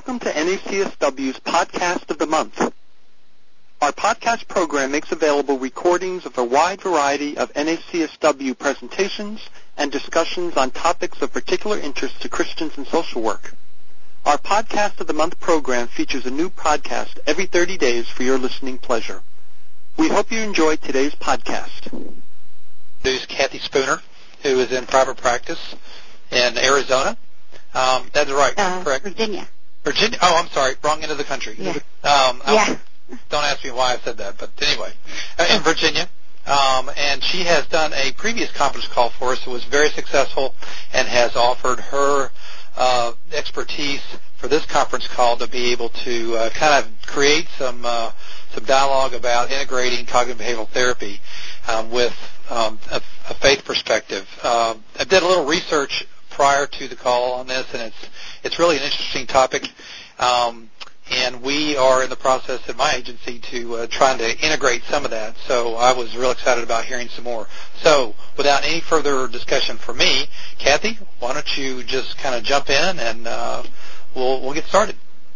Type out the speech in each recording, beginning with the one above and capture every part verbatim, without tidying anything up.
Welcome to N A C S W's Podcast of the Month. Our podcast program makes available recordings of a wide variety of N A C S W presentations and discussions on topics of particular interest to Christians in social work. Our Podcast of the Month program features a new podcast every thirty days for your listening pleasure. We hope you enjoy today's podcast. There's Kathy Spooner, who is in private practice in Arizona. Um, that's right, uh, correct? Virginia. Virginia. Oh, I'm sorry, wrong end of the country. Yeah. Um, yeah. Don't ask me why I said that, but anyway, uh, in Virginia. Um, and she has done a previous conference call for us that was very successful and has offered her uh, expertise for this conference call to be able to uh, kind of create some uh, some dialogue about integrating cognitive behavioral therapy um, with um, a, a faith perspective. Uh, I did a little research prior to the call on this, and it's it's really an interesting topic. Um, and we are in the process at my agency to uh, trying to integrate some of that. So I was real excited about hearing some more. So without any further discussion for me, Kathy, why don't you just kind of jump in and uh, we'll we'll get started.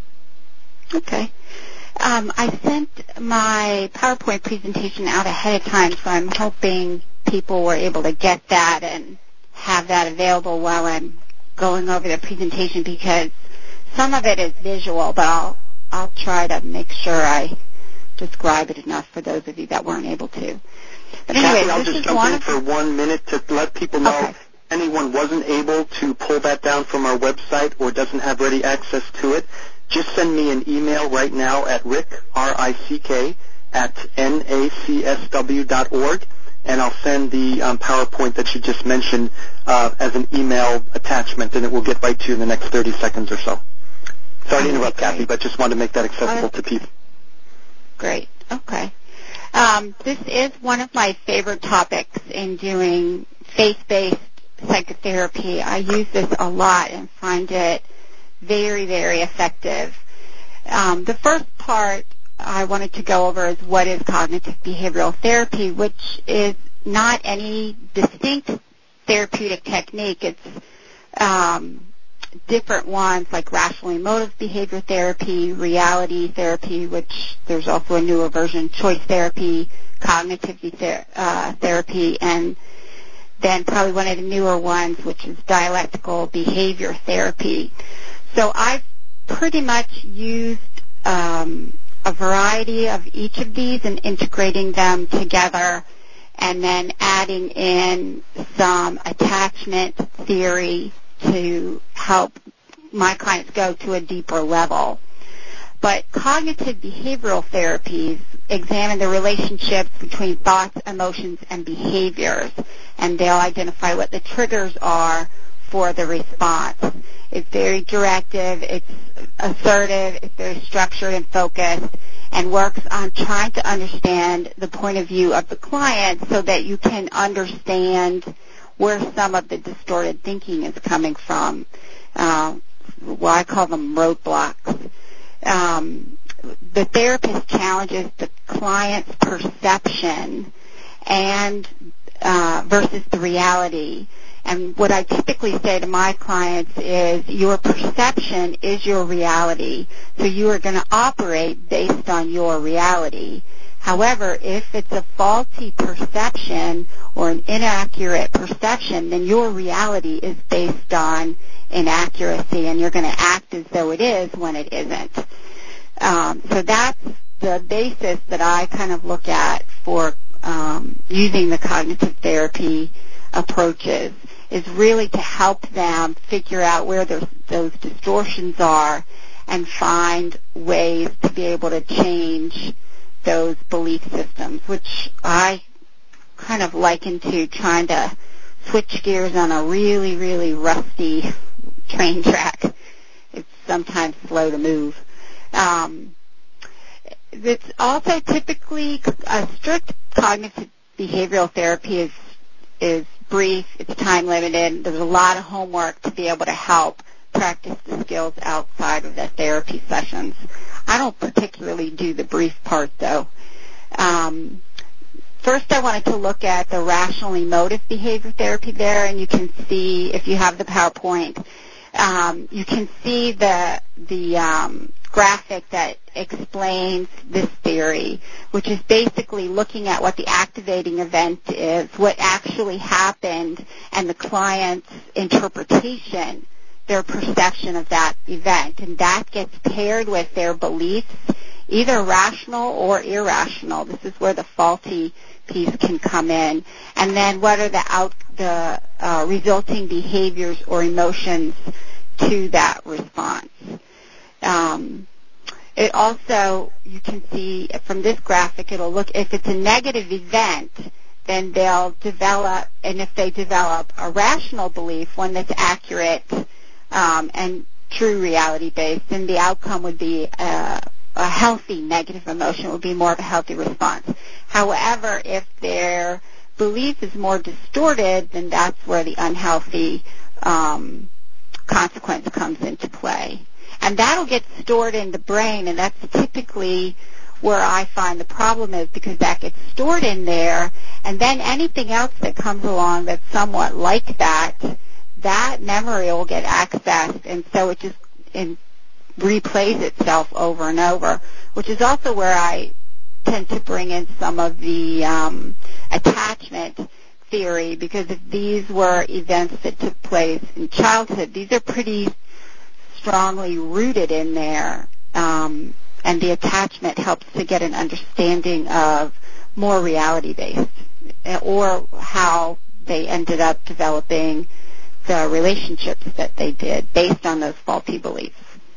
Okay. Um, I sent my PowerPoint presentation out ahead of time, so I'm hoping people were able to get that and have that available while I'm going over the presentation, because some of it is visual, but I'll I'll try to make sure I describe it enough for those of you that weren't able to. But anyway, Kathy, I'll this just is jump one in for one minute to let people know okay. if anyone wasn't able to pull that down from our website or doesn't have ready access to it. Just send me an email right now at rick, R I C K, at N A C S W dot org, and I'll send the um, PowerPoint that you just mentioned uh, as an email attachment, and it will get right to you in the next thirty seconds or so. Sorry to interrupt, Okay. Kathy, but just wanted to make that accessible uh, to people. Great. Okay. Um, this is one of my favorite topics in doing faith-based psychotherapy. I use this a lot and find it very, very effective. Um, the first part I wanted to go over is what is cognitive behavioral therapy, which is not any distinct therapeutic technique. It's um, different ones like rational emotive behavior therapy, reality therapy, which there's also a newer version, choice therapy, cognitive ther- uh, therapy, and then probably one of the newer ones, which is dialectical behavior therapy. So I've pretty much used um, a variety of each of these and integrating them together, and then adding in some attachment theory to help my clients go to a deeper level. But cognitive behavioral therapies examine the relationships between thoughts, emotions, and behaviors, and they'll identify what the triggers are for the response. It's very directive, it's assertive, it's very structured and focused, and works on trying to understand the point of view of the client so that you can understand where some of the distorted thinking is coming from. Uh, well, I call them roadblocks. Um, the therapist challenges the client's perception and uh, versus the reality. And what I typically say to my clients is your perception is your reality, so you are going to operate based on your reality. However, if it's a faulty perception or an inaccurate perception, then your reality is based on inaccuracy, and you're going to act as though it is when it isn't. Um, so that's the basis that I kind of look at for um, using the cognitive therapy approaches, is really to help them figure out where those, those distortions are and find ways to be able to change those belief systems, which I kind of liken to trying to switch gears on a really, really rusty train track. It's sometimes slow to move. Um, it's also typically a strict cognitive behavioral therapy is is brief, it's time limited. There's a lot of homework to be able to help practice the skills outside of the therapy sessions. I don't particularly do the brief part, though. Um, first, I wanted to look at the rational emotive behavior therapy there, and you can see, if you have the PowerPoint, Um, you can see the the um, graphic that explains this theory, which is basically looking at what the activating event is, what actually happened, and the client's interpretation, their perception of that event. And that gets paired with their beliefs, either rational or irrational. This is where the faulty piece can come in. And then what are the out, the uh, resulting behaviors or emotions to that response. Um, it also, you can see from this graphic, it'll look, if it's a negative event, then they'll develop, and if they develop a rational belief, one that's accurate um, and true reality-based, then the outcome would be a, a healthy negative emotion, would be more of a healthy response. However, if their belief is more distorted, then that's where the unhealthy um, consequence comes into play. And that'll get stored in the brain, and that's typically where I find the problem is, because that gets stored in there, and then anything else that comes along that's somewhat like that, that memory will get accessed, and so it just in, replays itself over and over, which is also where I tend to bring in some of the um, attachment theory, because if these were events that took place in childhood, these are pretty strongly rooted in there, um, and the attachment helps to get an understanding of more reality-based, or how they ended up developing the relationships that they did based on those faulty beliefs.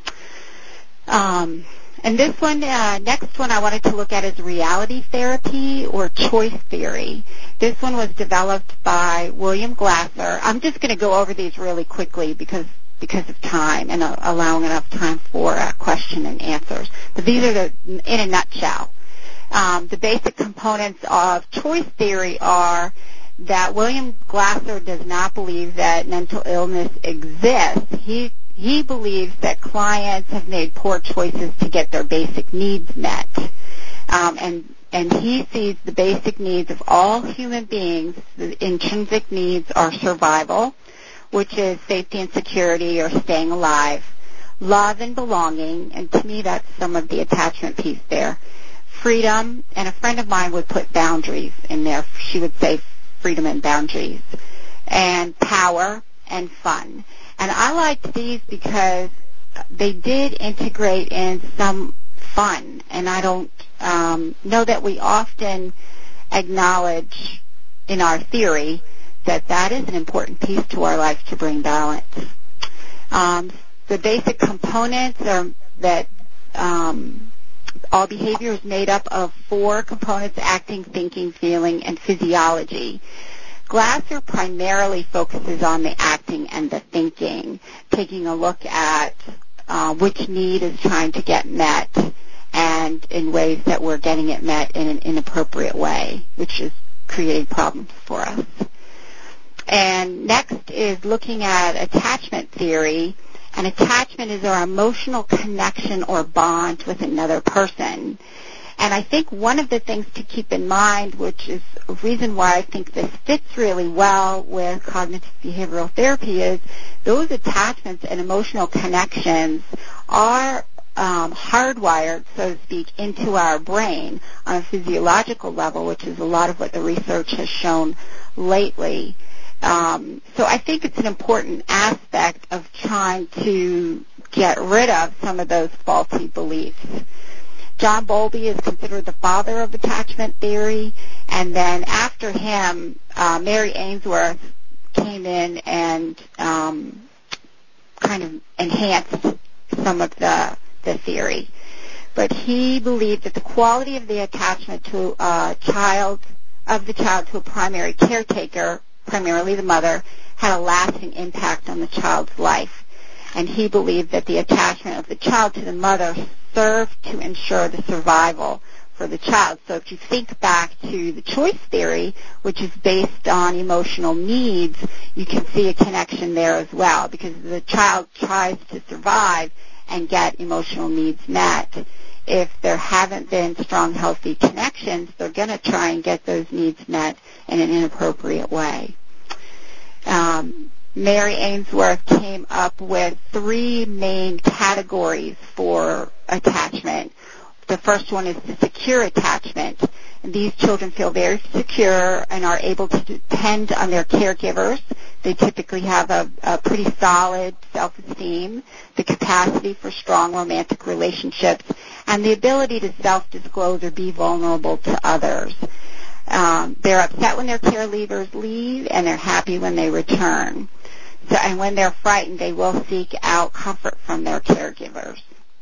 Um, and this one, uh, next one I wanted to look at is reality therapy or choice theory. This one was developed by William Glasser. I'm just going to go over these really quickly because because of time and uh, allowing enough time for uh, question and answers. But these are the, in a nutshell. Um, the basic components of choice theory are that William Glasser does not believe that mental illness exists. He he believes that clients have made poor choices to get their basic needs met. Um, and and he sees the basic needs of all human beings, the intrinsic needs are survival, which is safety and security or staying alive, love and belonging, and to me that's some of the attachment piece there, freedom, and a friend of mine would put boundaries in there. She would say freedom and boundaries, and power and fun. And I liked these because they did integrate in some fun, and I don't um, know that we often acknowledge in our theory that that is an important piece to our life to bring balance. Um, the basic components are that um, all behavior is made up of four components: acting, thinking, feeling, and physiology. Glasser primarily focuses on the acting and the thinking, taking a look at uh, which need is trying to get met and in ways that we're getting it met in an inappropriate way, which is creating problems for us. And next is looking at attachment theory. And attachment is our emotional connection or bond with another person. And I think one of the things to keep in mind, which is a reason why I think this fits really well with cognitive behavioral therapy, is those attachments and emotional connections are um, hardwired, so to speak, into our brain on a physiological level, which is a lot of what the research has shown lately. Um, so I think it's an important aspect of trying to get rid of some of those faulty beliefs. John Bowlby is considered the father of attachment theory, and then after him, uh, Mary Ainsworth came in and um, kind of enhanced some of the, the theory. But he believed that the quality of the attachment to a child, of the child to a primary caretaker, primarily the mother, had a lasting impact on the child's life. And he believed that the attachment of the child to the mother served to ensure the survival for the child. So if you think back to the choice theory, which is based on emotional needs, you can see a connection there as well, because the child tries to survive and get emotional needs met. If there haven't been strong, healthy connections, they're going to try and get those needs met in an inappropriate way. Um, Mary Ainsworth came up with three main categories for attachment. The first one is the secure attachment. And these children feel very secure and are able to depend on their caregivers. They typically have a, a pretty solid self-esteem, the capacity for strong romantic relationships, and the ability to self-disclose or be vulnerable to others. Um, they're upset when their caregivers leave, and they're happy when they return. So, and when they're frightened, they will seek out comfort from their caregivers.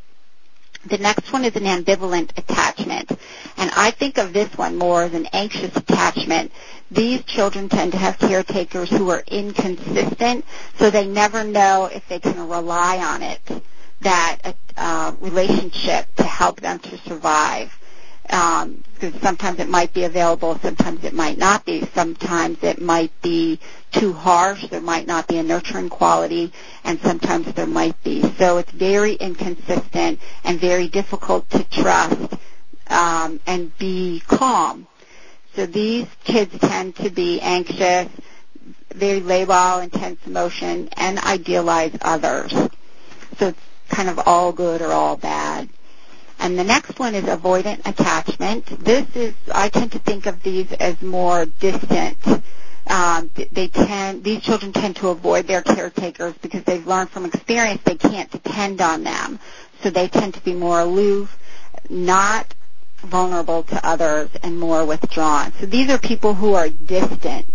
The next one is an ambivalent attachment, and I think of this one more as an anxious attachment. These children tend to have caretakers who are inconsistent, so they never know if they can rely on it, that uh, relationship to help them to survive. Um, because sometimes it might be available, sometimes it might not be. Sometimes it might be too harsh, there might not be a nurturing quality, and sometimes there might be. So it's very inconsistent and very difficult to trust um, and be calm. So these kids tend to be anxious, very labile, intense emotion, and idealize others. So it's kind of all good or all bad. And the next one is avoidant attachment. This is, I tend to think of these as more distant. Um, they tend, these children tend to avoid their caretakers because they've learned from experience they can't depend on them. So they tend to be more aloof, not vulnerable to others, and more withdrawn. So these are people who are distant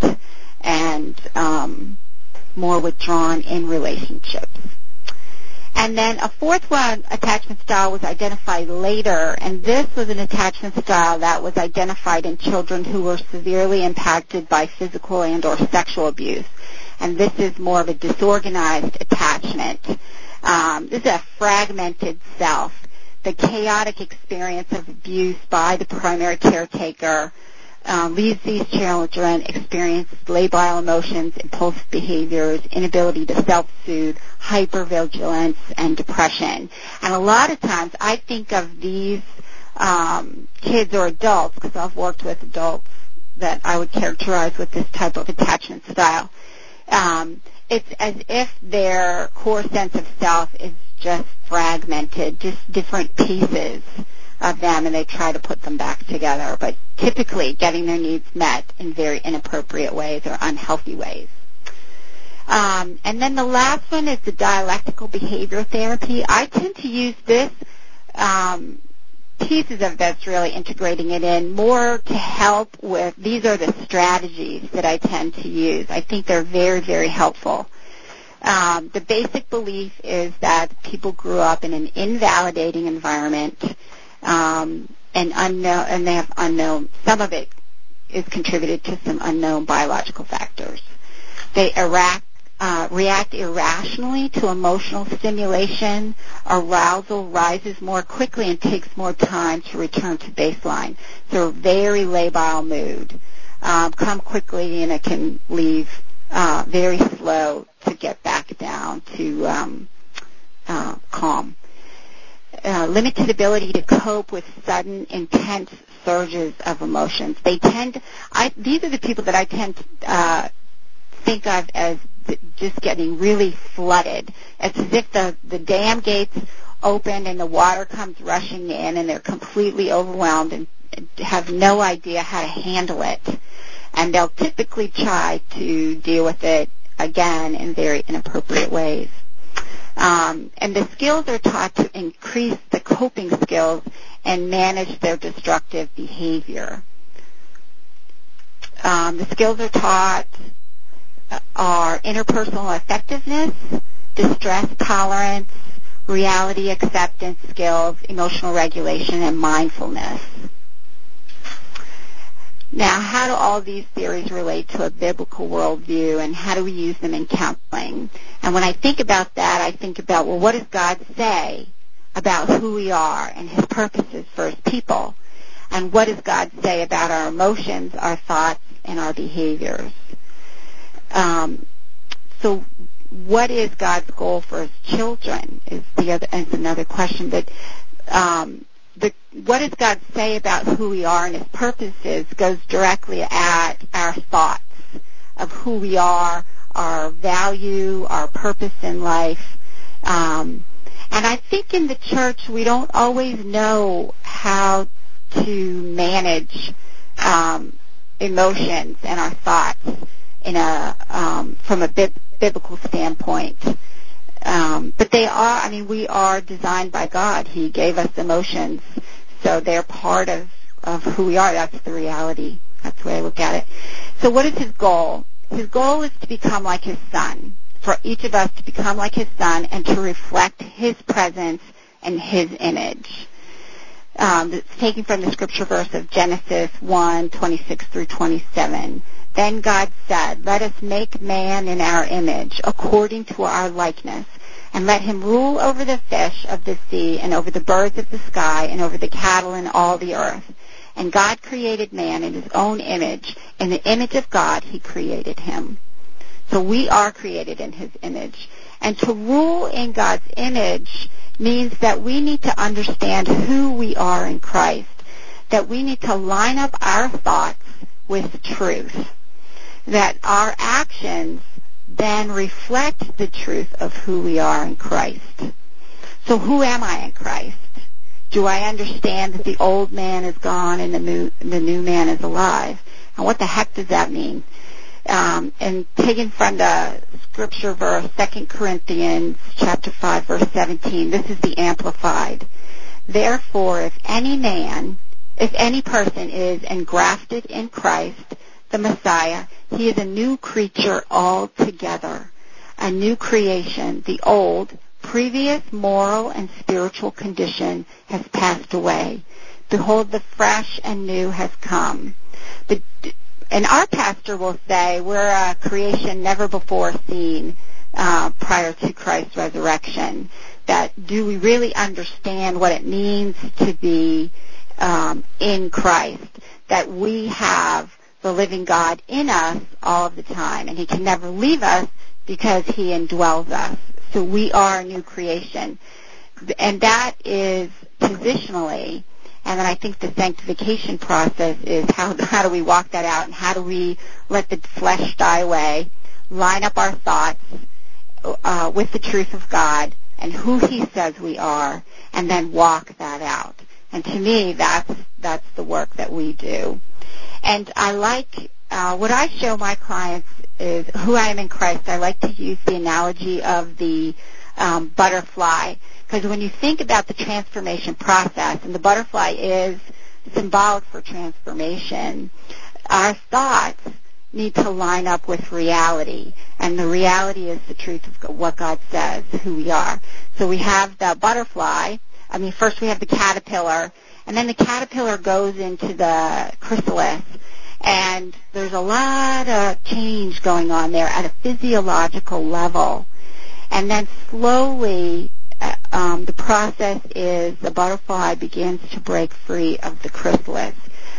and um, more withdrawn in relationships. And then a fourth one, attachment style, was identified later, and this was an attachment style that was identified in children who were severely impacted by physical and or sexual abuse. And this is more of a disorganized attachment. Um, this is a fragmented self. The chaotic experience of abuse by the primary caretaker Um, leads these children experience labile emotions, impulsive behaviors, inability to self-soothe, hypervigilance, and depression. And a lot of times I think of these um, kids or adults, because I've worked with adults that I would characterize with this type of attachment style. Um, it's as if their core sense of self is just fragmented, just different pieces of them, and they try to put them back together, but typically getting their needs met in very inappropriate ways or unhealthy ways. Um, and then the last one is the dialectical behavior therapy. I tend to use this, um, pieces of this, really integrating it in more to help with, these are the strategies that I tend to use. I think they're very, very helpful. Um, the basic belief is that people grew up in an invalidating environment, Um, and unknown, and they have unknown, some of it is contributed to some unknown biological factors. They react, uh, react irrationally to emotional stimulation. Arousal rises more quickly and takes more time to return to baseline. So very labile mood. Um, come quickly, and it can leave uh, very slow to get back down to um, uh, calm. Uh, limited ability to cope with sudden, intense surges of emotions. They tend, I, these are the people that I tend to uh, think of as just getting really flooded. It's as if the, the dam gates open and the water comes rushing in, and they're completely overwhelmed and have no idea how to handle it. And they'll typically try to deal with it, again, in very inappropriate ways. Um, and the skills are taught to increase the coping skills and manage their destructive behavior. Um, the skills are taught are interpersonal effectiveness, distress tolerance, reality acceptance skills, emotional regulation, and mindfulness. Now, how do all these theories relate to a biblical worldview, and how do we use them in counseling? And when I think about that, I think about, well, what does God say about who we are and his purposes for his people? And what does God say about our emotions, our thoughts, and our behaviors? Um, so what is God's goal for his children is the other, is another question. But um, the, what does God say about who we are and his purposes goes directly at our thoughts of who we are, our value, our purpose in life. Um, and I think in the church we don't always know how to manage um, emotions and our thoughts in a um, from a bi- biblical standpoint. Um, but they are, I mean, we are designed by God. He gave us emotions, so they're part of, of who we are. That's the reality. That's the way I look at it. So what is his goal? His goal is to become like his son, for each of us to become like his son and to reflect his presence and his image. Um, it's taken from the scripture verse of Genesis one, twenty-six through twenty-seven. Then God said, let us make man in our image, according to our likeness, and let him rule over the fish of the sea and over the birds of the sky and over the cattle and all the earth. And God created man in his own image. In the image of God, he created him. So we are created in his image. And to rule in God's image means that we need to understand who we are in Christ, that we need to line up our thoughts with truth, that our actions then reflect the truth of who we are in Christ. So who am I in Christ? Do I understand that the old man is gone and the new, the new man is alive? And what the heck does that mean? Um, and taken from the scripture verse, Second Corinthians chapter five, verse seventeen, this is the Amplified. Therefore, if any man, if any person is engrafted in Christ, the Messiah, he is a new creature altogether, a new creation. The old, previous moral and spiritual condition has passed away. Behold, the fresh and new has come. But, and our pastor will say we're a creation never before seen uh, prior to Christ's resurrection. That do we really understand what it means to be um, in Christ? That we have the living God in us all of the time, and he can never leave us because he indwells us. So we are a new creation. And that is positionally, and then I think the sanctification process is how, how do we walk that out, and how do we let the flesh die away, line up our thoughts uh, with the truth of God and who he says we are, and then walk that out. And to me, that's, that's the work that we do. And I like, uh, what I show my clients is who I am in Christ. I like to use the analogy of the um, butterfly, because when you think about the transformation process, and the butterfly is symbolic for transformation, our thoughts need to line up with reality, and the reality is the truth of what God says, who we are. So we have the butterfly. I mean, first we have the caterpillar, and then the caterpillar goes into the chrysalis, and there's a lot of change going on there at a physiological level. And then slowly, uh, um, the process is the butterfly begins to break free of the chrysalis.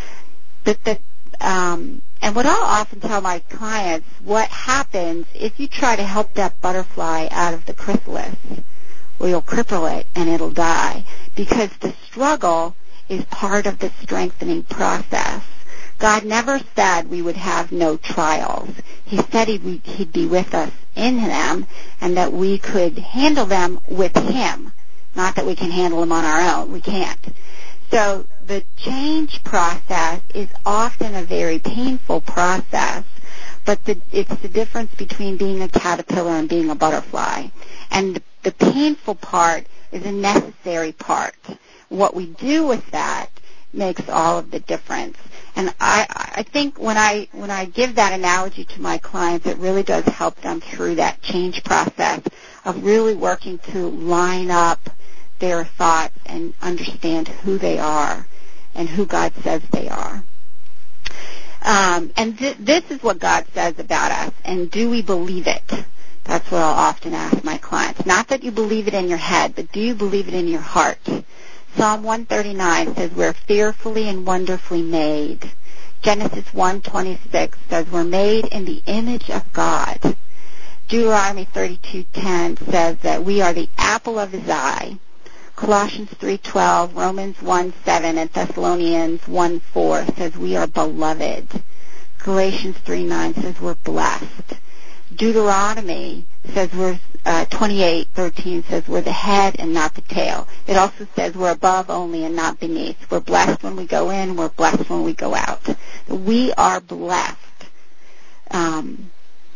But the, um, and what I'll often tell my clients, what happens if you try to help that butterfly out of the chrysalis? Well, you'll cripple it and it'll die, because the struggle is part of the strengthening process. God never said we would have no trials. He said he'd, he'd be with us in them, and that we could handle them with him. Not that we can handle them on our own. We can't. So the change process is often a very painful process, but the, it's the difference between being a caterpillar and being a butterfly. And the, the painful part is a necessary part. What we do with that makes all of the difference. And I, I think when I when I give that analogy to my clients, it really does help them through that change process of really working to line up their thoughts and understand who they are and who God says they are. Um, and th- this is what God says about us, and do we believe it? That's what I'll often ask my clients. Not that you believe it in your head, but do you believe it in your heart? Psalm one thirty-nine says we're fearfully and wonderfully made. Genesis one twenty-six says we're made in the image of God. Deuteronomy thirty-two ten says that we are the apple of his eye. Colossians three twelve, Romans one seven, and Thessalonians one four says we are beloved. Galatians three nine says we're blessed. Deuteronomy says we're, uh, twenty-eight thirteen says we're the head and not the tail. It also says we're above only and not beneath. We're blessed when we go in, we're blessed when we go out. We are blessed. Um,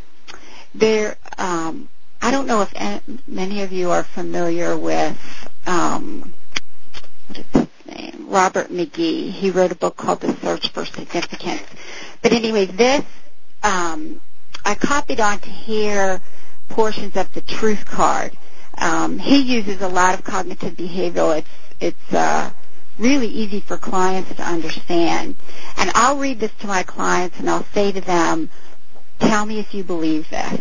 there, um, I don't know if any, many of you are familiar with, um, what is his name? Robert McGee. He wrote a book called The Search for Significance. But anyway, this, um, I copied onto here portions of the Truth Card. Um, he uses a lot of cognitive behavioral. It's, it's, uh, really easy for clients to understand. And I'll read this to my clients and I'll say to them, tell me if you believe this.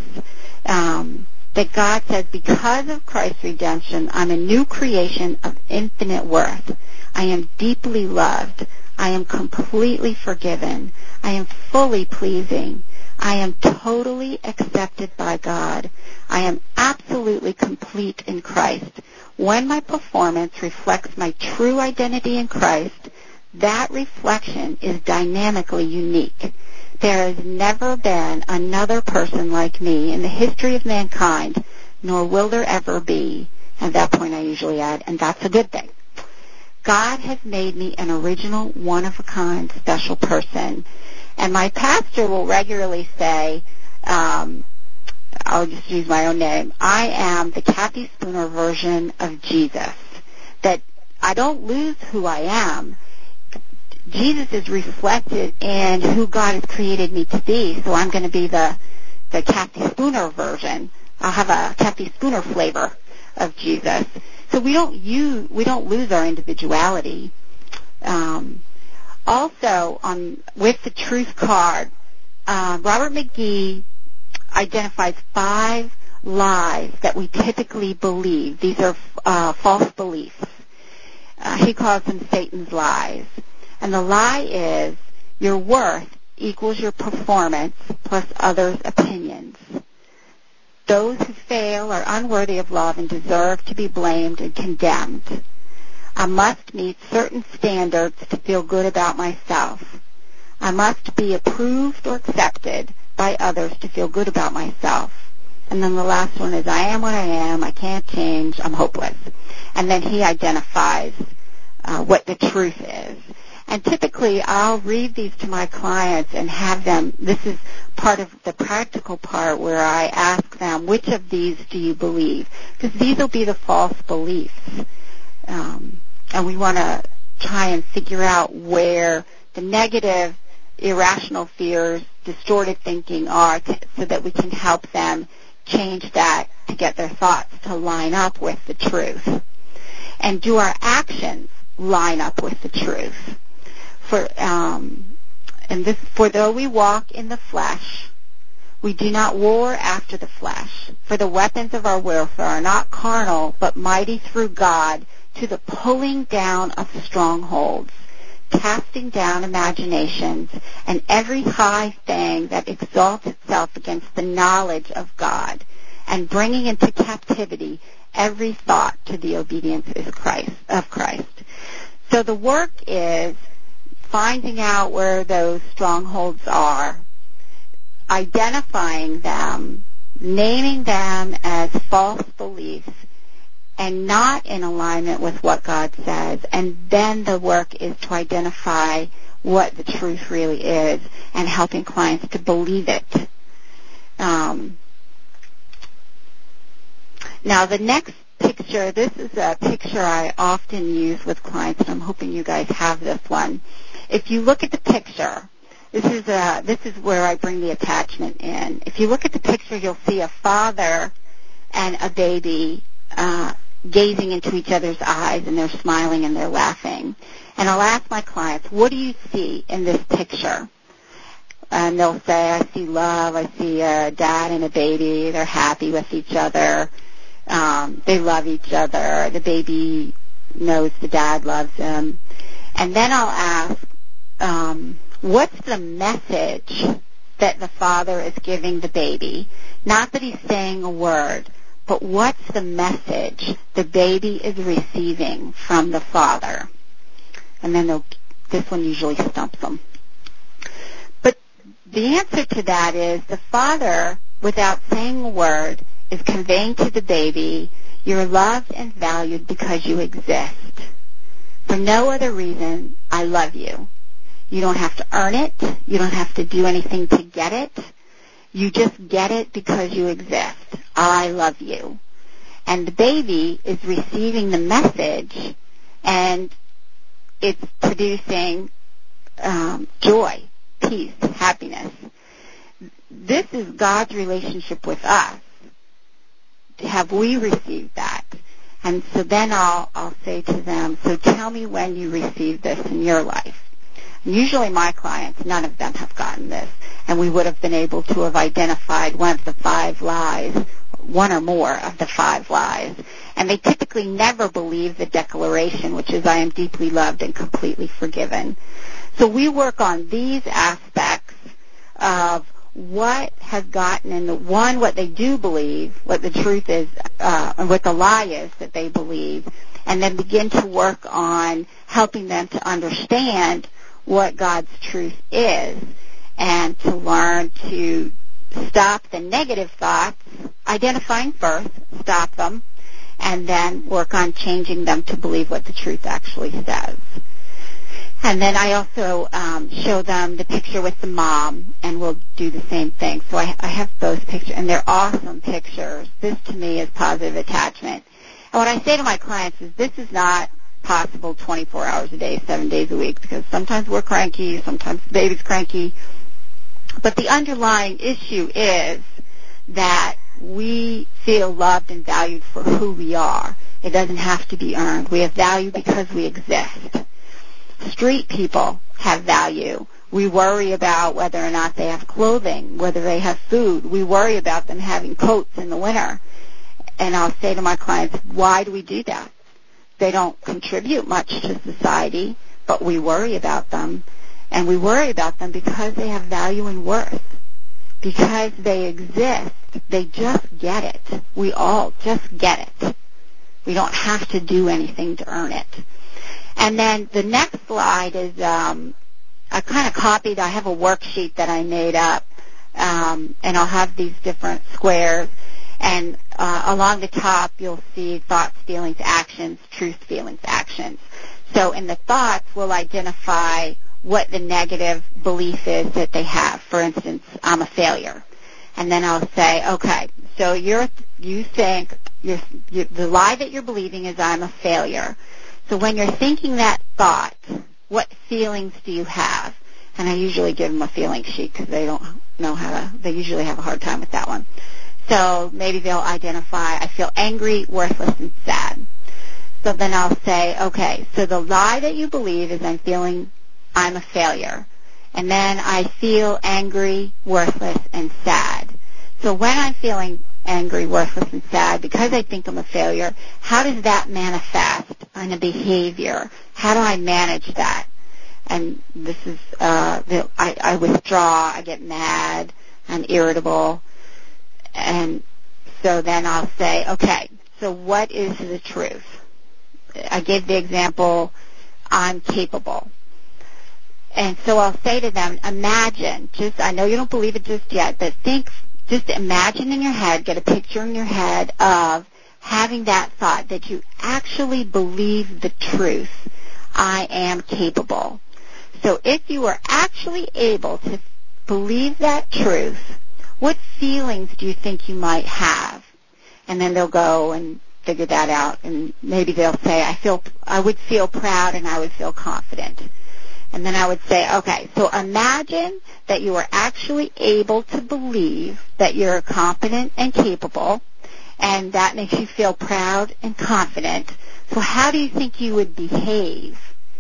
Um, that God says, because of Christ's redemption, I'm a new creation of infinite worth. I am deeply loved. I am completely forgiven. I am fully pleasing. I am totally accepted by God. I am absolutely complete in Christ. When my performance reflects my true identity in Christ, that reflection is dynamically unique. There has never been another person like me in the history of mankind, nor will there ever be. At that point I usually add, and that's a good thing. God has made me an original, one-of-a-kind, special person. And my pastor will regularly say, um, I'll just use my own name, I am the Kathy Spooner version of Jesus. That I don't lose who I am. Jesus is reflected in who God has created me to be, so I'm going to be the, the Kathy Spooner version. I'll have a Kathy Spooner flavor of Jesus. So we don't use, we don't lose our individuality. Um, also, on with the Truth Card, uh, Robert McGee identifies five lies that we typically believe. These are uh, false beliefs. Uh, he calls them Satan's lies. And the lie is your worth equals your performance plus others' opinions. Those who fail are unworthy of love and deserve to be blamed and condemned. I must meet certain standards to feel good about myself. I must be approved or accepted by others to feel good about myself. And then the last one is, I am what I am, I can't change, I'm hopeless. And then he identifies uh, what the truth is. And typically I'll read these to my clients and have them, this is part of the practical part where I ask them, which of these do you believe? Because these will be the false beliefs. Um, and we want to try and figure out where the negative, irrational fears, distorted thinking are to, so that we can help them change that to get their thoughts to line up with the truth. And do our actions line up with the truth? For um, and this, for though we walk in the flesh, we do not war after the flesh. For the weapons of our warfare are not carnal, but mighty through God to the pulling down of strongholds, casting down imaginations, and every high thing that exalts itself against the knowledge of God, and bringing into captivity every thought to the obedience of Christ. Of Christ. So the work is finding out where those strongholds are, identifying them, naming them as false beliefs, and not in alignment with what God says. And then the work is to identify what the truth really is and helping clients to believe it. Um, now, the next picture, this is a picture I often use with clients, and I'm hoping you guys have this one. If you look at the picture, this is a, this is where I bring the attachment in. If you look at the picture, you'll see a father and a baby uh, gazing into each other's eyes, and they're smiling and they're laughing. And I'll ask my clients, what do you see in this picture? And they'll say, I see love, I see a dad and a baby, they're happy with each other, um, they love each other, the baby knows the dad loves him. And then I'll ask, um, what's the message that the father is giving the baby? Not that he's saying a word, but what's the message the baby is receiving from the father? And then they'll, this one usually stumps them. But the answer to that is the father without saying a word, is conveying to the baby, you're loved and valued because you exist. For no other reason, I love you. You don't have to earn it. You don't have to do anything to get it. You just get it because you exist. I love you. And the baby is receiving the message, and it's producing um, joy, peace, happiness. This is God's relationship with us. Have we received that? And so then I'll, I'll say to them, so tell me when you received this in your life. And usually my clients, none of them have gotten this, and we would have been able to have identified one of the five lies, one or more of the five lies. And they typically never believe the declaration, which is, I am deeply loved and completely forgiven. So we work on these aspects of what has gotten in the one, what they do believe, what the truth is, uh, and what the lie is that they believe, and then begin to work on helping them to understand what God's truth is, and to learn to stop the negative thoughts, identifying first, stop them, and then work on changing them to believe what the truth actually says. And then I also um, show them the picture with the mom, and we'll do the same thing. So I, I have both pictures, and they're awesome pictures. This, to me, is positive attachment. And what I say to my clients is this is not possible twenty-four hours a day, seven days a week, because sometimes we're cranky, sometimes the baby's cranky. But the underlying issue is that we feel loved and valued for who we are. It doesn't have to be earned. We have value because we exist. Street people have value. We worry about whether or not they have clothing, whether they have food. We worry about them having coats in the winter. And I'll say to my clients, why do we do that? They don't contribute much to society, but we worry about them. And we worry about them because they have value and worth, because they exist. They just get it. We all just get it. We don't have to do anything to earn it. And then the next slide is um, I kind of copied. I have a worksheet that I made up, um, and I'll have these different squares. And uh, along the top, you'll see thoughts, feelings, actions, truth, feelings, actions. So in the thoughts, we'll identify what the negative belief is that they have. For instance, I'm a failure. And then I'll say, okay, so you're, you think you're, you, the lie that you're believing is I'm a failure. So when you're thinking that thought, what feelings do you have? And I usually give them a feeling sheet because they don't know how to, they usually have a hard time with that one. So maybe they'll identify, I feel angry, worthless, and sad. So then I'll say, okay, so the lie that you believe is I'm feeling I'm a failure. And then I feel angry, worthless, and sad. So when I'm feeling angry, worthless, and sad, because I think I'm a failure, how does that manifest in a behavior? How do I manage that? And this is, uh, the, I, I withdraw, I get mad, I'm irritable, and so then I'll say, okay, so what is the truth? I gave the example, I'm capable. And so I'll say to them, imagine, just, I know you don't believe it just yet, but think, just imagine in your head, get a picture in your head of having that thought that you actually believe the truth. I am capable. So if you are actually able to believe that truth, what feelings do you think you might have? And then they'll go and figure that out, and maybe they'll say, I feel, I would feel proud and I would feel confident. And then I would say, okay, so imagine that you are actually able to believe that you're competent and capable, and that makes you feel proud and confident. So how do you think you would behave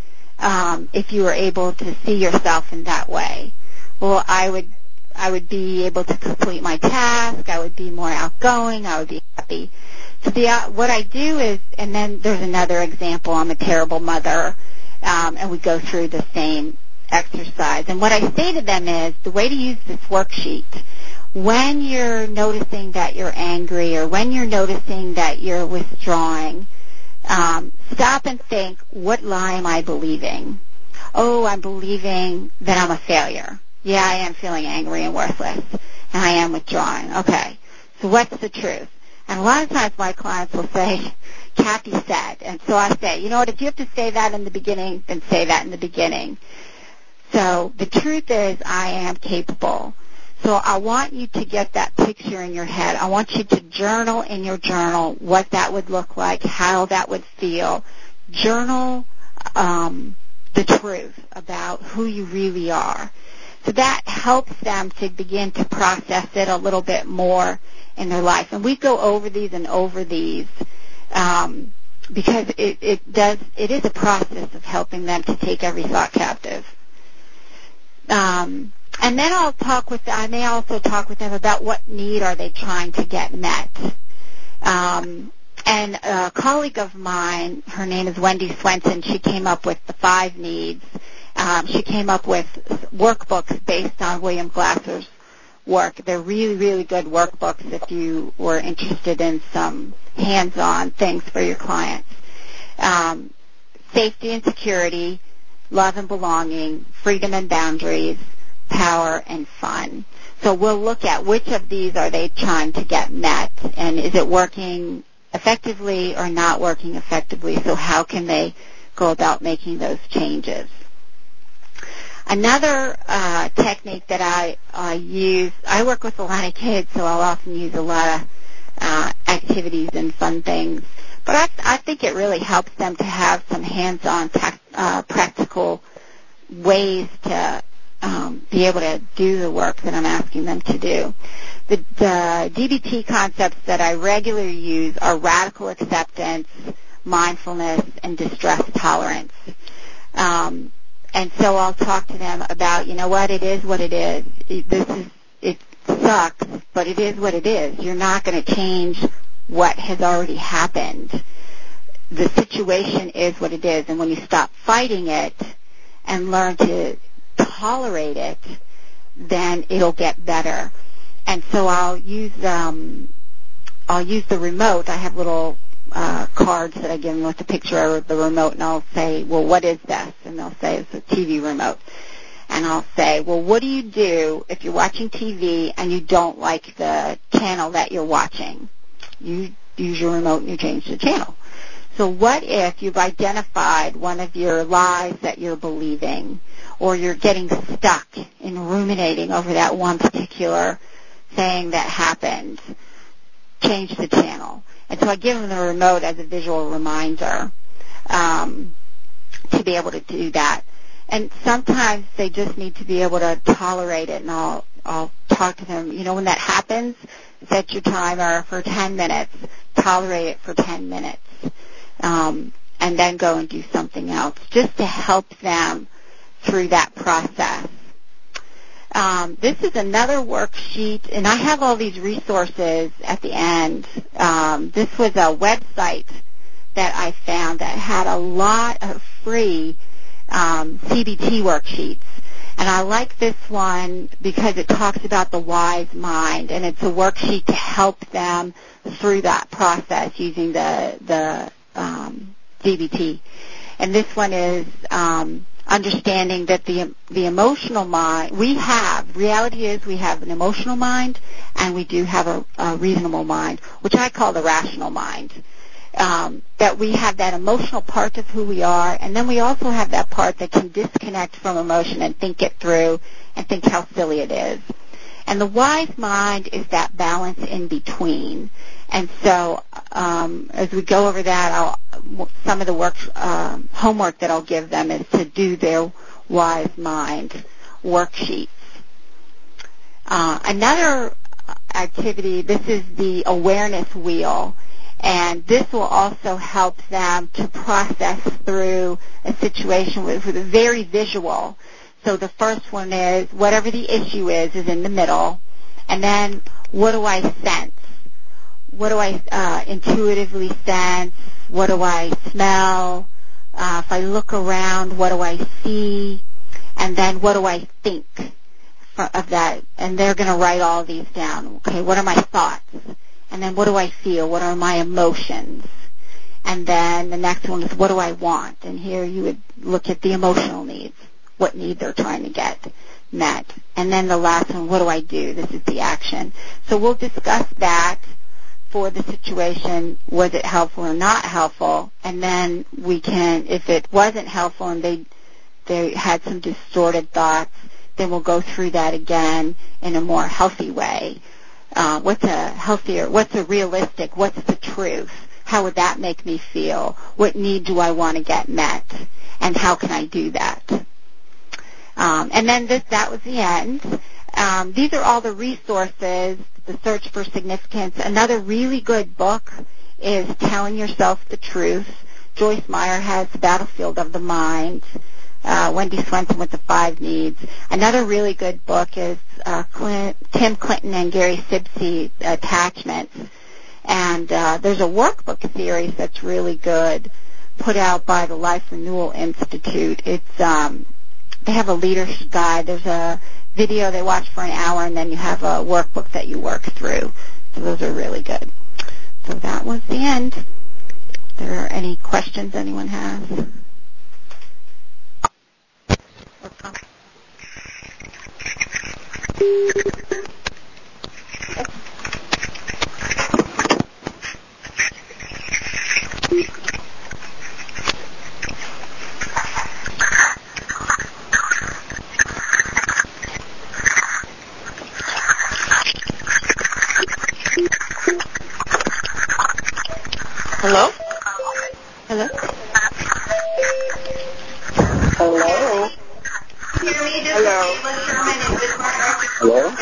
um, if you were able to see yourself in that way? Well, I would I would be able to complete my task. I would be more outgoing. I would be happy. So the, uh, what I do is, and then there's another example. I'm a terrible mother. Um, and we go through the same exercise. And what I say to them is the way to use this worksheet, when you're noticing that you're angry or when you're noticing that you're withdrawing, um, stop and think, what lie am I believing? Oh, I'm believing that I'm a failure. Yeah, I am feeling angry and worthless, and I am withdrawing. Okay, so what's the truth? And a lot of times my clients will say, Kathy said, and so I say, you know what, if you have to say that in the beginning, then say that in the beginning. So the truth is I am capable. So I want you to get that picture in your head. I want you to journal in your journal what that would look like, how that would feel. Journal um, the truth about who you really are. So that helps them to begin to process it a little bit more in their life. And we go over these and over these um, because it, it does. It is a process of helping them to take every thought captive. Um, and then I'll talk with. I may also talk with them about what need are they trying to get met. Um, and a colleague of mine, her name is Wendy Swenson. She came up with the five needs. Um, she came up with workbooks based on William Glasser's work. They're really, really good workbooks if you were interested in some hands-on things for your clients. Um, safety and security, love and belonging, freedom and boundaries, power and fun. So we'll look at which of these are they trying to get met, and is it working effectively or not working effectively, so how can they go about making those changes. Another uh, technique that I uh, use, I work with a lot of kids, so I'll often use a lot of uh, activities and fun things. But I, I think it really helps them to have some hands-on tac- uh, practical ways to um, be able to do the work that I'm asking them to do. The, the D B T concepts that I regularly use are radical acceptance, mindfulness, and distress tolerance. Um, And so I'll talk to them about, you know what, it is what it is. This is, it sucks, but it is what it is. You're not going to change what has already happened. The situation is what it is, and when you stop fighting it and learn to tolerate it, then it'll get better. And so I'll use um, I'll use the remote. I have little Uh, cards that I give them with a picture of the remote, and I'll say, well, what is this? And they'll say, it's a T V remote. And I'll say, well, what do you do if you're watching T V and you don't like the channel that you're watching? You use your remote and you change the channel. So what if you've identified one of your lies that you're believing, or you're getting stuck in ruminating over that one particular thing that happened? Change the channel. And so I give them the remote as a visual reminder um, to be able to do that. And sometimes they just need to be able to tolerate it, and I'll, I'll talk to them. You know, when that happens, set your timer for ten minutes, tolerate it for ten minutes, um, and then go and do something else, just to help them through that process. Um, this is another worksheet, and I have all these resources at the end. Um, this was a website that I found that had a lot of free um, C B T worksheets. And I like this one because it talks about the wise mind, and it's a worksheet to help them through that process using the, the um, C B T. And this one is um, understanding that the the emotional mind, we have, reality is we have an emotional mind, and we do have a, a reasonable mind, which I call the rational mind. Um, that we have that emotional part of who we are, and then we also have that part that can disconnect from emotion and think it through and think how silly it is. And the wise mind is that balance in between. And so um, as we go over that, I'll, some of the work, um, homework that I'll give them is to do their wise mind worksheets. Uh, another activity, this is the awareness wheel. And this will also help them to process through a situation with, with a very visual. So the first one is whatever the issue is, is in the middle. And then what do I sense? What do I uh, intuitively sense? What do I smell? Uh, if I look around, what do I see? And then what do I think of that? And they're going to write all these down. Okay, what are my thoughts? And then what do I feel? What are my emotions? And then the next one is what do I want? And here you would look at the emotional needs, what need they're trying to get. met. And then the last one, what do I do? This is the action. So we'll discuss that for the situation. Was it helpful or not helpful? And then we can, if it wasn't helpful and they they had some distorted thoughts, then we'll go through that again in a more healthy way. Uh, what's a healthier, what's a realistic, what's the truth? How would that make me feel? What need do I want to get met? And how can I do that? Um, and then this, that was the end. Um, these are all the resources, the search for significance. Another really good book is Telling Yourself the Truth. Joyce Meyer has The Battlefield of the Mind. Uh, Wendy Swenson with the Five Needs. Another really good book is uh, Clint, Tim Clinton and Gary Sibsey, Attachments. And uh, there's a workbook series that's really good, put out by the Life Renewal Institute. It's um, they have a leadership guide. There's a video they watch for an hour, and then you have a workbook that you work through. So those are really good. So that was the end. Are there any questions anyone has? Hello? Hello? Hello? Hello? Hello?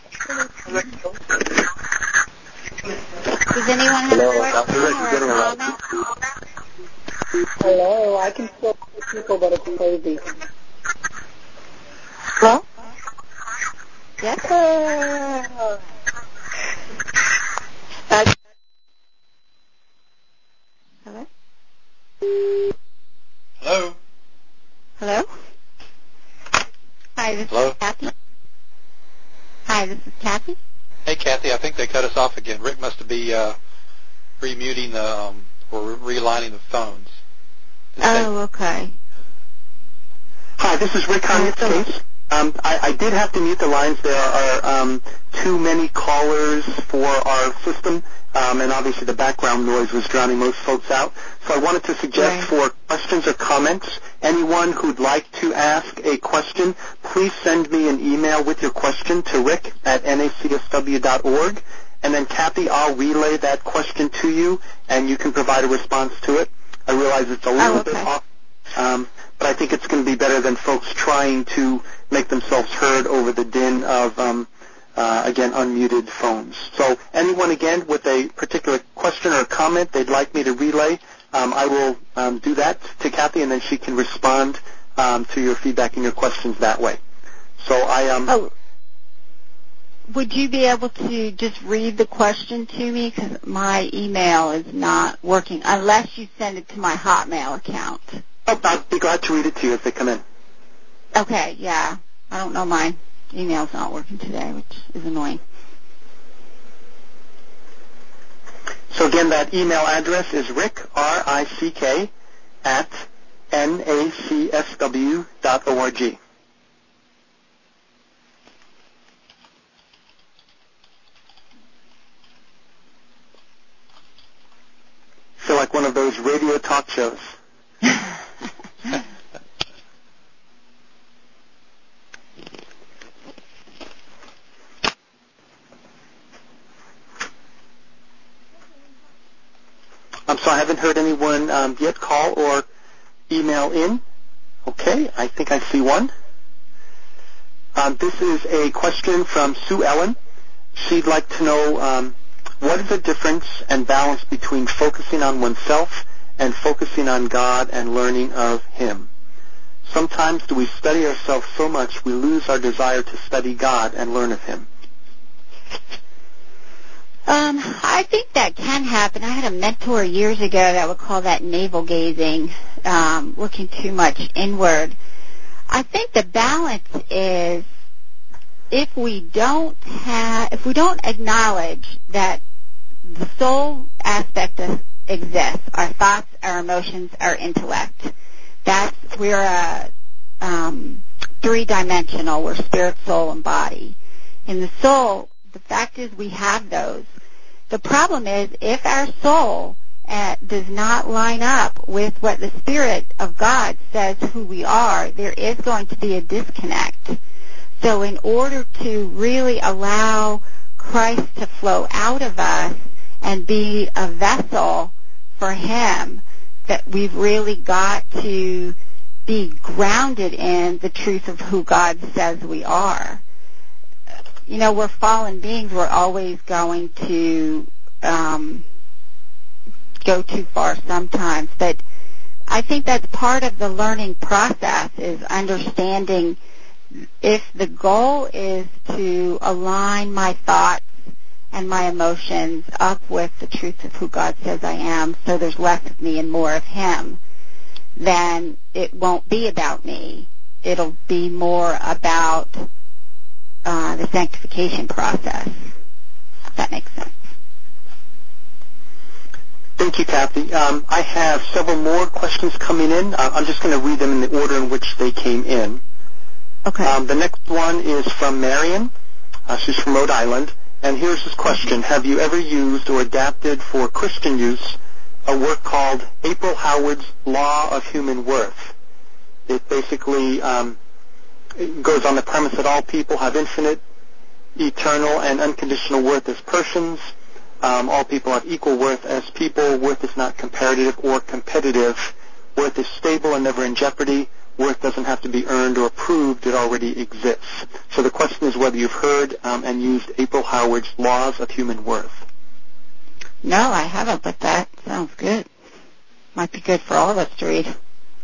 Does anyone have Hello, a question Doctor Rick, or you're a getting a lot. comment? Hello? I can still hear people, but it's crazy. Hello? Yes? Uh, Hello? Hello? Hello? Hi, this Hello? is Kathy. Hi, this is Kathy. Hey, Kathy, I think they cut us off again. Rick must be uh, remuting the, um, or realigning the phones. Oh, okay. Hi, this is Rick on this case. Um, I, I did have to mute the lines. There are um, too many callers for our system, um, and obviously the background noise was drowning most folks out. So I wanted to suggest Right. for questions or comments, anyone who'd like to ask a question, please send me an email with your question to rick at N A C S W dot org, and then Kathy, I'll relay that question to you, and you can provide a response to it. I realize it's a little Oh, okay. bit off. Um, but I think it's going to be better than folks trying to make themselves heard over the din of, um, uh, again, unmuted phones. So anyone, again, with a particular question or comment they'd like me to relay, um, I will um, do that to Kathy, and then she can respond um, to your feedback and your questions that way. So I... Um, Oh, would you be able to just read the question to me? Because my email is not working, unless you send it to my Hotmail account. oh, I'd be glad to read it to you as they come in. Okay, yeah. I don't know, my email's not working today, which is annoying. So again, that email address is rick, R I C K, at N A C S W dot org. Feel like one of those radio talk shows. Um, so I haven't heard anyone um, yet call or email in. Okay, I think I see one. Um, this is a question from Sue Ellen. She'd like to know um, what is the difference and balance between focusing on oneself and focusing on God and learning of Him. Sometimes do we study ourselves so much we lose our desire to study God and learn of Him. Um, I think that can happen. I had a mentor years ago that would call that navel gazing, um, looking too much inward. I think the balance is if we don't have, if we don't acknowledge that the soul aspect of, exists, our thoughts, our emotions, our intellect. That's we're a um, three-dimensional. We're spirit, soul, and body. In the soul, the fact is we have those. The problem is if our soul uh, does not line up with what the Spirit of God says who we are, there is going to be a disconnect. So in order to really allow Christ to flow out of us and be a vessel for Him, that we've really got to be grounded in the truth of who God says we are. You know, we're fallen beings. We're always going to um, go too far sometimes. But I think that's part of the learning process, is understanding if the goal is to align my thoughts and my emotions up with the truth of who God says I am, so there's less of me and more of Him, then it won't be about me. It'll be more about uh, the sanctification process, if that makes sense. Thank you, Kathy. Um, I have several more questions coming in. Uh, I'm just going to read them in the order in which they came in. Okay. Um, the next one is from Marion. Uh, she's from Rhode Island. And here's this question. Have you ever used or adapted for Christian use a work called April Howard's Law of Human Worth? It basically um, it goes on the premise that all people have infinite, eternal, and unconditional worth as persons. Um, all people have equal worth as people. Worth is not comparative or competitive. Worth is stable and never in jeopardy. Worth doesn't have to be earned or proved. It already exists. So the question is whether you've heard um, and used April Howard's Laws of Human Worth. No, I haven't, but that sounds good. Might be good for all of us to read.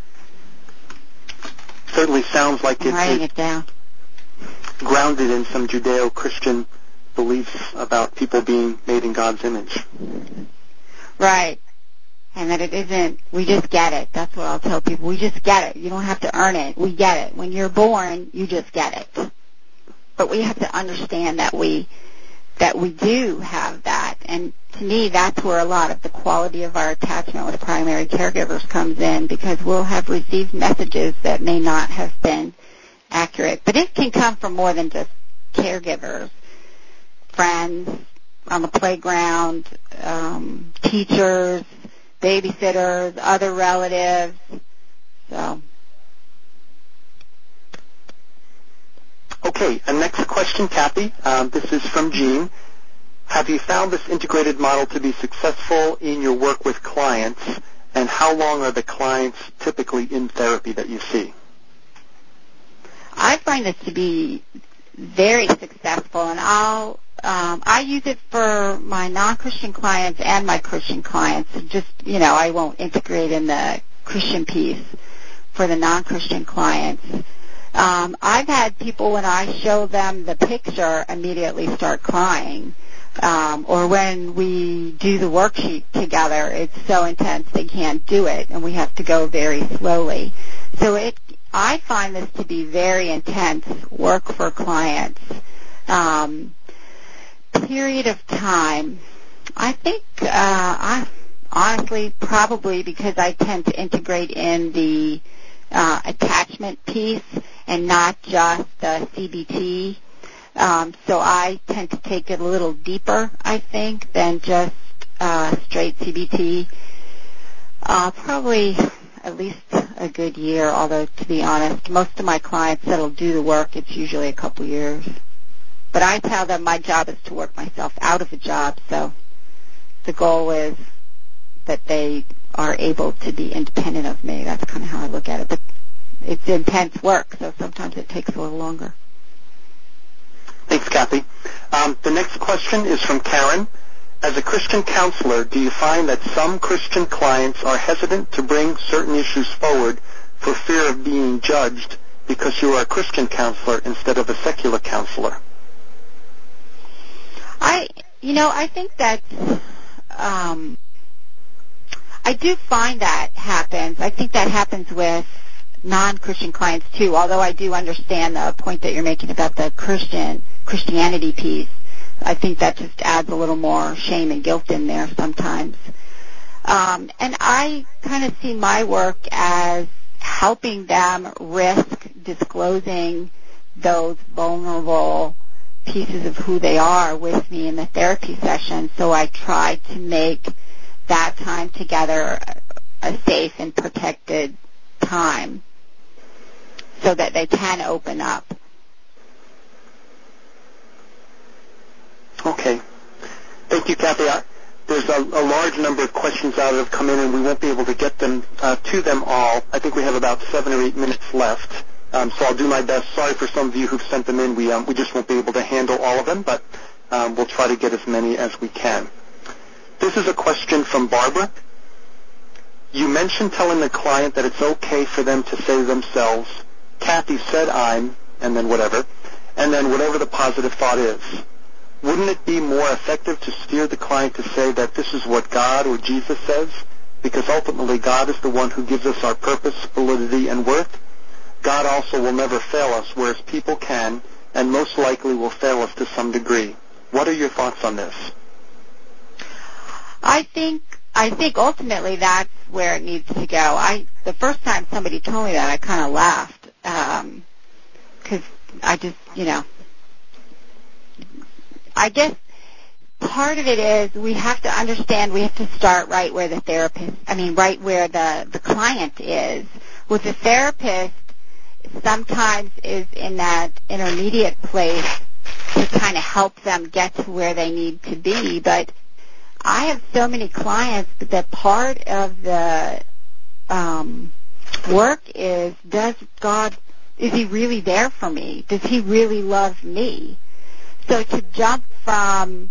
Certainly sounds like I'm it writing is it down. grounded in some Judeo-Christian beliefs about people being made in God's image. Right. And that it isn't, we just get it. That's what I'll tell people. We just get it. You don't have to earn it. We get it. When you're born, you just get it. But we have to understand that we that we do have that. And to me, that's where a lot of the quality of our attachment with primary caregivers comes in, because we'll have received messages that may not have been accurate. But it can come from more than just caregivers, friends, on the playground, um, teachers, babysitters, other relatives. So. Okay, and next question, Kathy. Um, this is from Jean. Have you found this integrated model to be successful in your work with clients, and how long are the clients typically in therapy that you see? I find this to be very successful, and I'll Um, I use it for my non-Christian clients and my Christian clients. Just, you know, I won't integrate in the Christian piece for the non-Christian clients. Um, I've had people, when I show them the picture, immediately start crying. Um, or when we do the worksheet together, it's so intense they can't do it, and we have to go very slowly. So it, I find this to be very intense work for clients. Um, period of time, I think, uh, I honestly, probably because I tend to integrate in the uh, attachment piece and not just the C B T. Um, so I tend to take it a little deeper, I think, than just uh, straight C B T. Uh, probably at least a good year, although, to be honest, most of my clients that'll do the work, it's usually a couple years. But I tell them my job is to work myself out of a job, so the goal is that they are able to be independent of me. That's kind of how I look at it. But it's intense work, so sometimes it takes a little longer. Thanks, Kathy. Um, the next question is from Karen. As a Christian counselor, do you find that some Christian clients are hesitant to bring certain issues forward for fear of being judged because you are a Christian counselor instead of a secular counselor? I, you know, I think that um, I do find that happens. I think that happens with non-Christian clients too, although I do understand the point that you're making about the Christian Christianity piece. I think that just adds a little more shame and guilt in there sometimes. Um, and I kind of see my work as helping them risk disclosing those vulnerable pieces of who they are with me in the therapy session. So I try to make that time together a safe and protected time so that they can open up. Okay. Thank you, Kathy. I, there's a, a large number of questions out that have come in, and we won't be able to get them uh, to them all. I think we have about seven or eight minutes left, um, so I'll do my best. Sorry for some of you who've sent them in. We um, we just won't be able to handle all of them, but um, we'll try to get as many as we can. This is a question from Barbara. You mentioned telling the client that it's okay for them to say to themselves, Kathy said I'm, and then whatever, and then whatever the positive thought is. Wouldn't it be more effective to steer the client to say that this is what God or Jesus says? Because ultimately God is the one who gives us our purpose, validity, and worth. God also will never fail us, whereas people can, and most likely will fail us to some degree. What are your thoughts on this? I think I think ultimately that's where it needs to go. I the first time somebody told me that, I kind of laughed because um, I just, you know, I guess part of it is we have to understand we have to start right where the therapist, I mean, right where the, the client is. With the therapist, sometimes is in that intermediate place to kind of help them get to where they need to be. But I have so many clients that part of the um, work is, does God, is he really there for me? Does he really love me? So to jump from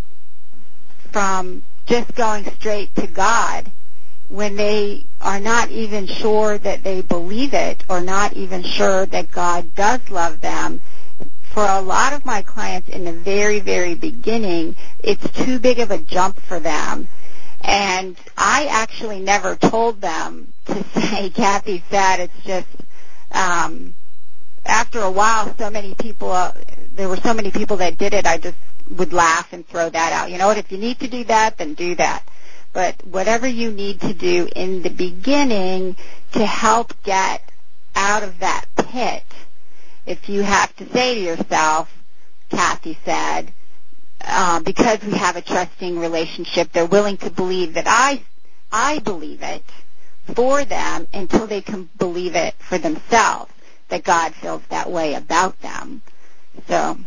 from just going straight to God when they are not even sure that they believe it or not even sure that God does love them, for a lot of my clients in the very, very beginning, it's too big of a jump for them. And I actually never told them to say, Kathy said, it's just, um, after a while, so many people, uh, there were so many people that did it, I just would laugh and throw that out. You know what, if you need to do that, then do that. But whatever you need to do in the beginning to help get out of that pit, if you have to say to yourself, Kathy said, uh, because we have a trusting relationship, they're willing to believe that I, I believe it for them until they can believe it for themselves, that God feels that way about them. So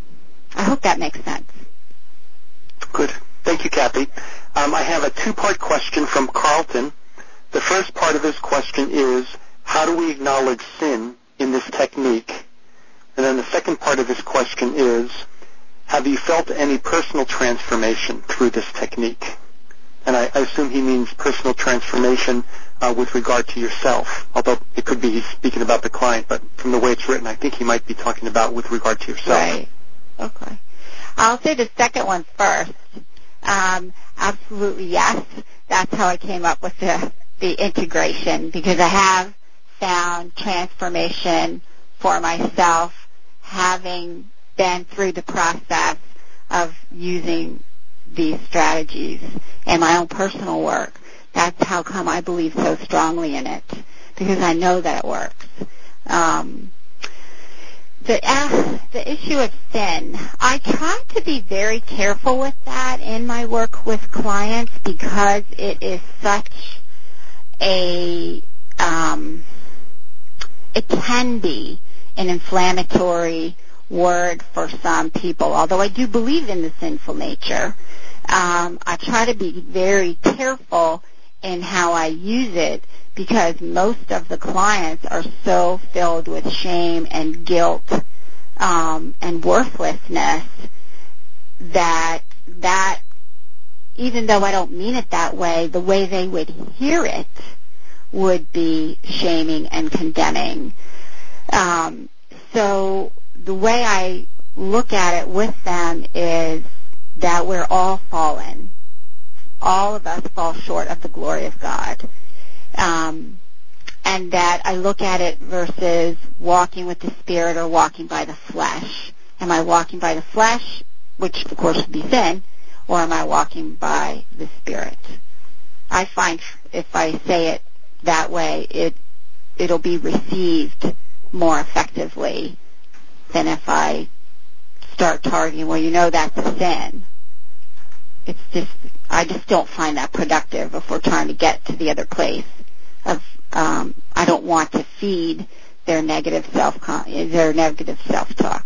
I hope that makes sense. Good. Thank you, Kathy. Um, I have a two-part question from Carlton. The first part of his question is, how do we acknowledge sin in this technique? And then the second part of his question is, have you felt any personal transformation through this technique? And I, I assume he means personal transformation uh, with regard to yourself, although it could be he's speaking about the client, but from the way it's written, I think he might be talking about with regard to yourself. Right. Okay. I'll say the second one first. Um, absolutely, yes. That's how I came up with the, the integration, because I have found transformation for myself having been through the process of using these strategies in my own personal work. That's how come I believe so strongly in it, because I know that it works. Um, the, uh, the issue of sin, I try to be very careful with that in my work with clients because it is such a, um, it can be an inflammatory word for some people, although I do believe in the sinful nature. Um, I try to be very careful in how I use it because most of the clients are so filled with shame and guilt um, and worthlessness that that even though I don't mean it that way, the way they would hear it would be shaming and condemning. Um, so the way I look at it with them is that we're all fallen. All of us fall short of the glory of God. Um, and that I look at it versus walking with the Spirit or walking by the flesh. Am I walking by the flesh, which of course would be sin, or am I walking by the Spirit? I find if I say it that way, it, it'll be received more effectively than if I start targeting, well, you know that's a sin. It's just, I just don't find that productive if we're trying to get to the other place of, um, I don't want to feed their negative self, their negative self-talk.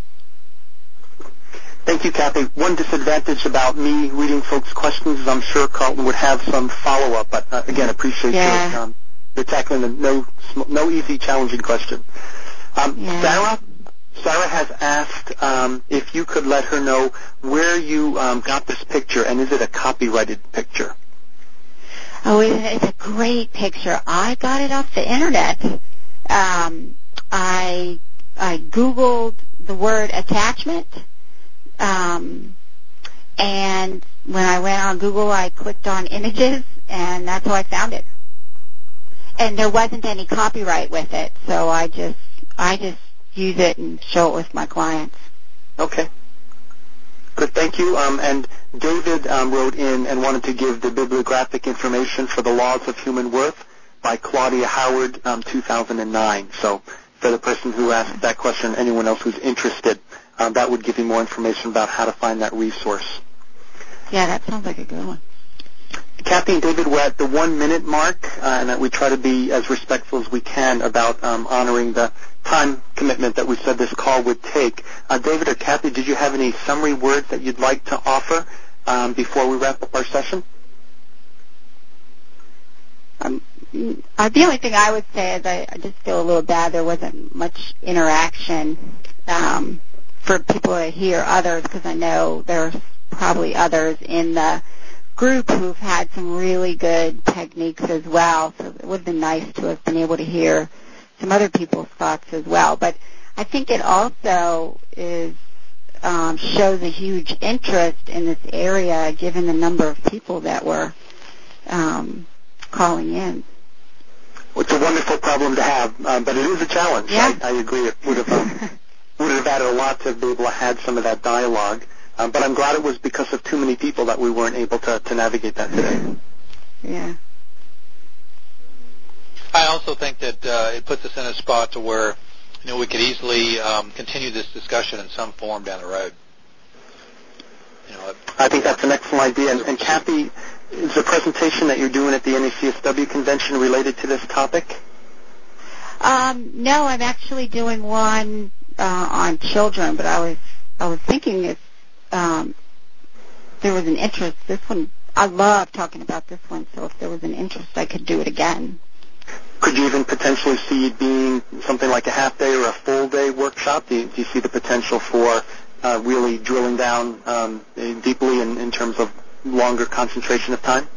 Thank you, Kathy. One disadvantage about me reading folks' questions is I'm sure Carlton would have some follow-up, but uh, again, appreciate yeah. your, um, you're tackling a no, no easy, challenging question. Um, yeah. Sarah, Sarah has asked um, if you could let her know where you um, got this picture, and is it a copyrighted picture? Oh, it's a great picture. I got it off the internet. Um, I I Googled the word attachment, um, and when I went on Google, I clicked on images, and that's how I found it. And there wasn't any copyright with it, so I just I just use it and show it with my clients. Okay. Good, thank you. Um, and David um, wrote in and wanted to give the bibliographic information for The Laws of Human Worth by Claudia Howard, um, two thousand nine. So for the person who asked that question, anyone else who's interested, um, that would give you more information about how to find that resource. Yeah, that sounds like a good one. Kathy and David, we're at the one-minute mark, uh, and that we try to be as respectful as we can about um, honoring the time commitment that we said this call would take. Uh, David or Kathy, did you have any summary words that you'd like to offer um, before we wrap up our session? Um, uh, the only thing I would say is I, I just feel a little bad there wasn't much interaction um, for people to hear others, because I know there's probably others in the group who've had some really good techniques as well, so it would have been nice to have been able to hear some other people's thoughts as well. But I think it also is um, shows a huge interest in this area given the number of people that were um, calling in. Well, it's a wonderful problem to have, uh, but it is a challenge. Yeah. I, I agree. It would have um, would have added a lot to be able to have some of that dialogue. Um, but I'm glad it was because of too many people that we weren't able to, to navigate that today. Yeah. I also think that uh, it puts us in a spot to where, you know, we could easily um, continue this discussion in some form down the road. You know, I think that's an excellent idea. And, and Kathy, is the presentation that you're doing at the N A C S W convention related to this topic? Um, no, I'm actually doing one uh, on children, but I was I was thinking if um, there was an interest, this one, I love talking about this one, so if there was an interest, I could do it again. Could you even potentially see it being something like a half-day or a full-day workshop? Do you, do you see the potential for uh, really drilling down um, deeply in, in terms of longer concentration of time?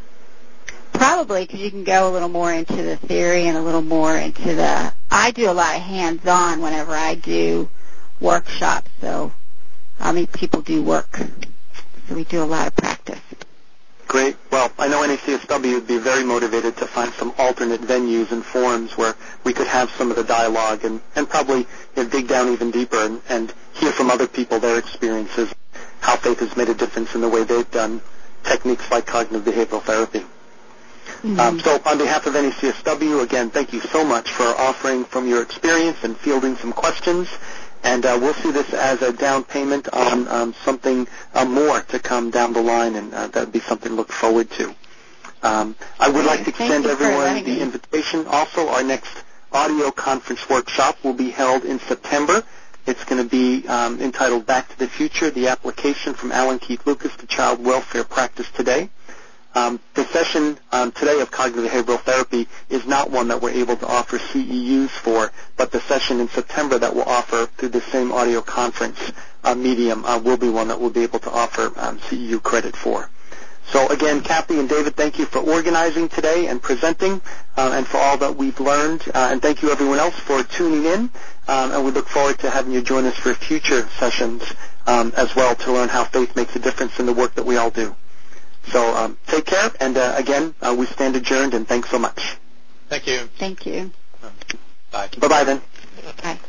Probably, because you can go a little more into the theory and a little more into the, I do a lot of hands-on whenever I do workshops, so I mean, people do work, so we do a lot of practice. Great. Well, I know N A C S W would be very motivated to find some alternate venues and forums where we could have some of the dialogue and, and probably, you know, dig down even deeper and, and hear from other people their experiences, how faith has made a difference in the way they've done techniques like cognitive behavioral therapy. Mm-hmm. Um, so on behalf of N A C S W, again, thank you so much for offering from your experience and fielding some questions. And uh, we'll see this as a down payment on um, something uh, more to come down the line, and uh, that would be something to look forward to. Um, I would like to extend everyone the invitation. Also, our next audio conference workshop will be held in September. It's going to be um, entitled Back to the Future, the application from Alan Keith Lucas to child welfare practice today. Um, the session um, today of cognitive behavioral therapy is not one that we're able to offer C E Us for, but the session in September that we'll offer through the same audio conference uh, medium uh, will be one that we'll be able to offer um, C E U credit for. So again, Kathy and David, thank you for organizing today and presenting uh, and for all that we've learned. Uh, and thank you everyone else for tuning in. Um, and we look forward to having you join us for future sessions um, as well to learn how faith makes a difference in the work that we all do. So um, take care, and uh, again, uh, we stand adjourned, and thanks so much. Thank you. Thank you. Bye. Bye-bye then. Bye.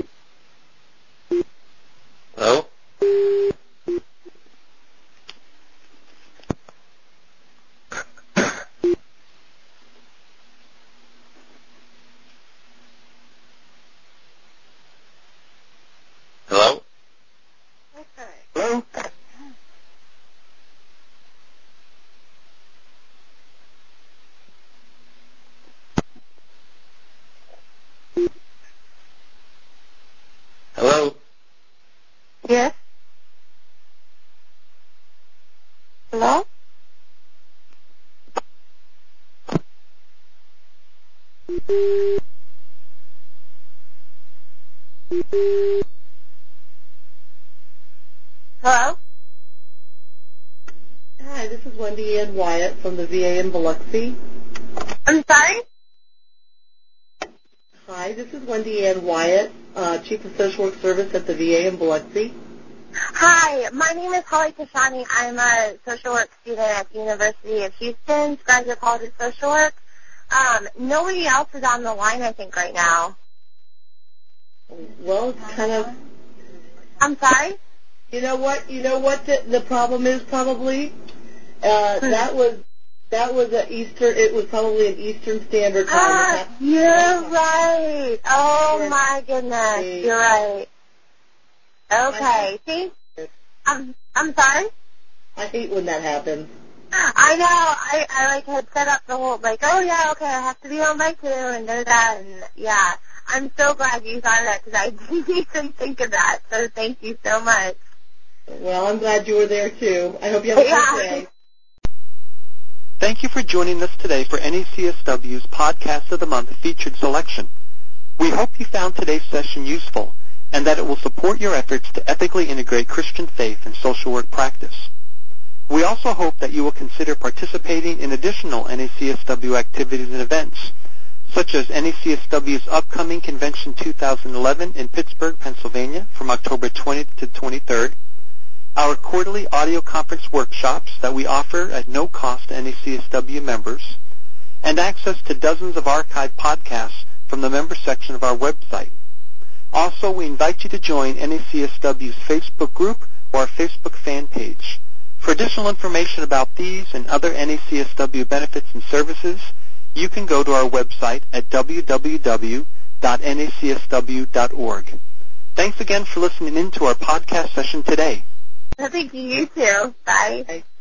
Hello? Hello? Hello? Hi, this is Wendy Ann Wyatt from the V A in Biloxi. I'm sorry? Hi, this is Wendy Ann Wyatt, uh, Chief of Social Work Service at the V A in Biloxi. Hi, my name is Holly Tashani. I'm a social work student at the University of Houston's Graduate College of Social Work. Um, nobody else is on the line, I think, right now. Well, it's kind of, I'm sorry? you know what, you know what the, the problem is probably? Uh, that was, that was a Eastern, it was probably an Eastern Standard Time. Ah, you're right. Oh, Yes. my goodness. You're right. Okay. See? I'm, I'm sorry? I hate when that happens. I know. I, I like had set up the whole like, oh yeah, okay, I have to be on by two and do that, and yeah. I'm so glad you thought of that because I didn't even think of that. So thank you so much. Well, I'm glad you were there too. I hope you have a Yeah. good day. Thank you for joining us today for N A C S W's Podcast of the Month featured selection. We hope you found today's session useful and that it will support your efforts to ethically integrate Christian faith and social work practice. We also hope that you will consider participating in additional N A C S W activities and events, such as N A C S W's upcoming Convention two thousand eleven in Pittsburgh, Pennsylvania from October twentieth to twenty-third, our quarterly audio conference workshops that we offer at no cost to N A C S W members, and access to dozens of archived podcasts from the member section of our website. Also, we invite you to join N A C S W's Facebook group or our Facebook fan page. For additional information about these and other N A C S W benefits and services, you can go to our website at w w w dot n a c s w dot org. Thanks again for listening in to our podcast session today. Thank you, you too. Bye. Bye.